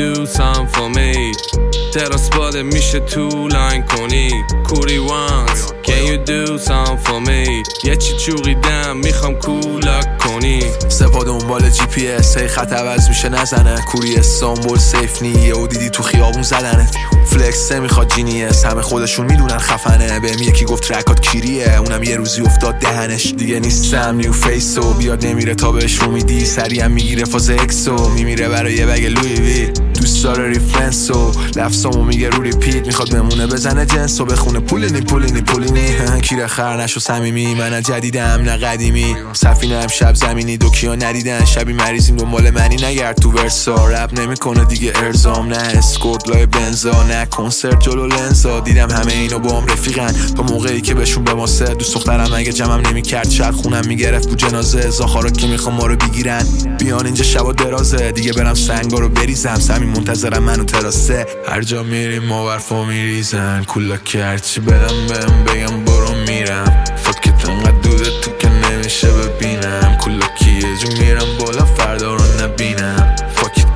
do something for me تراس باده میشه تو لاین کنی کوری وانس Can you do something for me یه چی چوقیدم میخوام کولاک کنی سپا دنبال جی پی اس هی خط عوض میشه نزنه کوری استانبول سیف نیه و دیدی تو خیابون زدنه فلکس میخواد جینیس همه خودشون میدونن خفنه بهم یکی گفت ترکات کیریه اونم یه روزی افتاد دهنش دیگه نیستم نیو فیسو بیاد نمیره تا بهش رو میدی سریعم میگیره فاز اکسو میمیره برای یه بگ لوی وی دوست داره ریفرنسو لفظامو میگه رو ریپیت میخواد بمونه بزنه جنسو بخونه پولینی کیره خر نشو صمیمی من جدیدم نه قدیمی سفینه هم شب زمینی دوکیا ندیدن شبی مریضیم دنبال منی نگرد تو ورسا رپ نمیکنه دیگه ارزام نه اسکورت لای بنزا نه کنسرت جلو لنزا دیدم همه اینو با هم رفیقن تا موقعی که بهشون بماسه دوست دخترم اگه جمعم نمیکرد شهر خونم میگرفت تو جنازه زاخارا که میخوام ما رو بگیرن بیان اینجا شبا درازه دیگه برم سنگا رو بریزم سمی منتظرم منو تراسه هر جا میریم ما برفا میریزن کولا که هرچی بدم بهم بگم برو میرم فاکت انقدر دوده تو که نمیشه ببینم کولا که یه جو میرم بالا فردا رو نبینم فاکت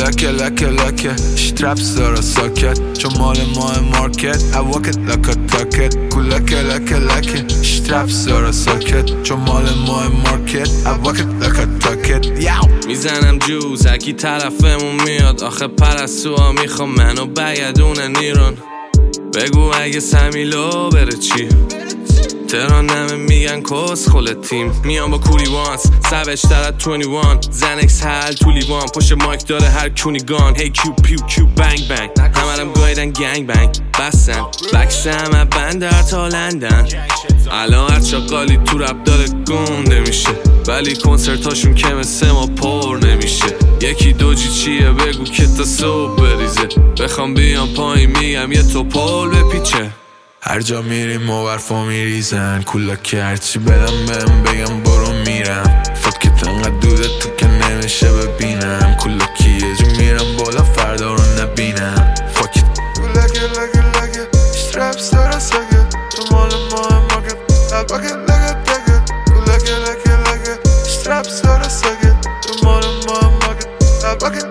لکه شترپس دارا ساکت چون مال ماه مارکت اواکت لکا تاکت لکه شترپس دارا ساکت چون مال ماه مارکت اواکت لکا تاکت میزنم جوز اکی طرفمون میاد آخه پرستوها میخوام منو بگدونه نیرون بگو اگه سمیلو بره چی تهران نمه میگن کس خل تیم میان با کوری وانس سوش ترد 21 زنکس حل تو لیوان پشت مایک داره هر کونی گان هی کیو پیو کیو بنگ بنگ همرم گایدن گنگ بنگ بستن بکسم بندر تا لندن الان هر چاقالی تو رب داره گنده میشه ولی کنسرتاشون که مثل ما پر نمیشه یکی دوجی چیه بگو که تا صبح بریزه بخوام بیام پایین میگم یه توپول بپیچه هر جا میریم ما برفا میریزن کولا که هرچی بدم بهم بگم برو میرم فاکت انقدر دوده تو که نمیشه ببینم کولا که یه جو میرم بالا فردا رو نبینم فاکت لکه شترپس داره ساکت تو مال ماه مارکت الباکت لکه شترپس داره ساکت تو مال ماه مارکت الباکت